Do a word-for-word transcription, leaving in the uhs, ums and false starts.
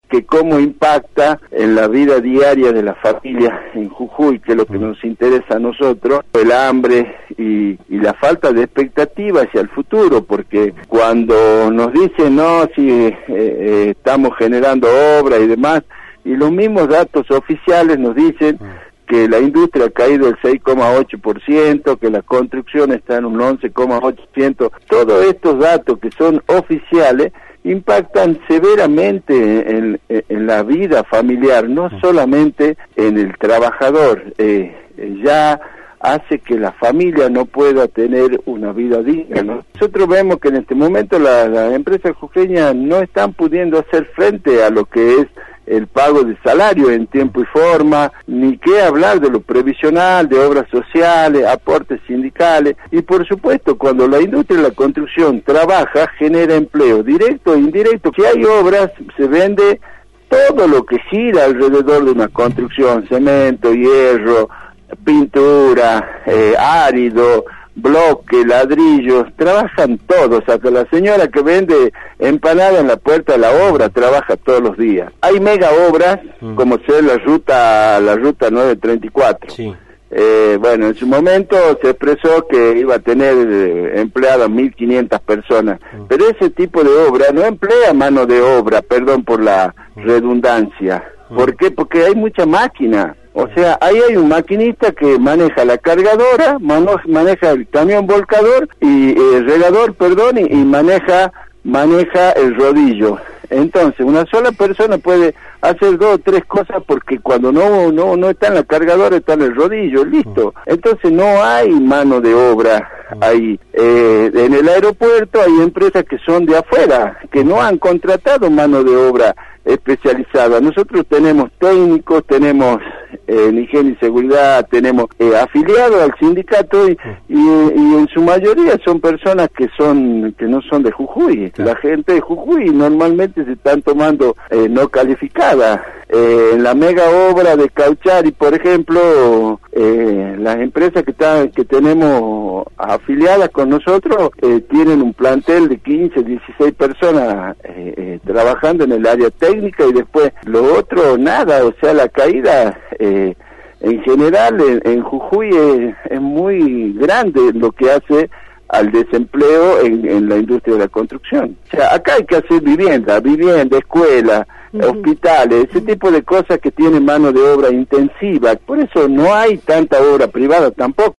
que cómo impacta en la vida diaria de la familia en Jujuy, que es lo que nos interesa a nosotros, el hambre y, y la falta de expectativa hacia el futuro, porque cuando nos dicen, no, si eh, eh, estamos generando obra y demás, y los mismos datos oficiales nos dicen que la industria ha caído el seis coma ocho por ciento, que la construcción está en un once coma ocho por ciento, todos estos datos que son oficiales impactan severamente en, en la vida familiar, no solamente en el trabajador, eh, ya hace que la familia no pueda tener una vida digna, ¿no? Nosotros vemos que en este momento las la empresas jujeñas no están pudiendo hacer frente a lo que es el pago de salario en tiempo y forma, ni qué hablar de lo previsional, de obras sociales, aportes sindicales, y por supuesto cuando la industria de la construcción trabaja, genera empleo directo e indirecto. Si hay obras, se vende todo lo que gira alrededor de una construcción, cemento, hierro, pintura, eh, árido, bloque, ladrillos, trabajan todos, hasta la señora que vende empanada en la puerta de la obra trabaja todos los días. Hay mega obras, mm. como ser la ruta la ruta nueve treinta y cuatro. Sí. Eh, bueno, en su momento se expresó que iba a tener eh, empleadas mil quinientas personas, mm. pero ese tipo de obra no emplea mano de obra, perdón por la mm. redundancia. Mm. ¿Por qué? Porque hay mucha máquina. O sea, ahí hay un maquinista que maneja la cargadora, mano, maneja el camión volcador y el regador, perdón, y, y maneja maneja el rodillo. Entonces, una sola persona puede hacer dos o tres cosas porque cuando no no no está en la cargadora está en el rodillo, listo. Entonces no hay mano de obra ahí. Eh, en el aeropuerto hay empresas que son de afuera, que no han contratado mano de obra especializada. Nosotros tenemos técnicos, tenemos eh, en higiene y seguridad, tenemos eh, afiliados al sindicato y, y, y en su mayoría son personas que son que no son de Jujuy. Claro. La gente de Jujuy normalmente se están tomando eh, no calificada. Eh, en la mega obra de Cauchari, por ejemplo, eh, las empresas que están que tenemos afiliadas con nosotros eh, tienen un plantel de quince, dieciséis personas eh, eh, trabajando en el área técnica y después lo otro nada, o sea, la caída eh, en general en, en Jujuy es, es muy grande lo que hace al desempleo en, en la industria de la construcción. O sea, acá hay que hacer vivienda, vivienda, escuela, uh-huh. hospitales, ese tipo de cosas que tienen mano de obra intensiva. Por eso no hay tanta obra privada tampoco.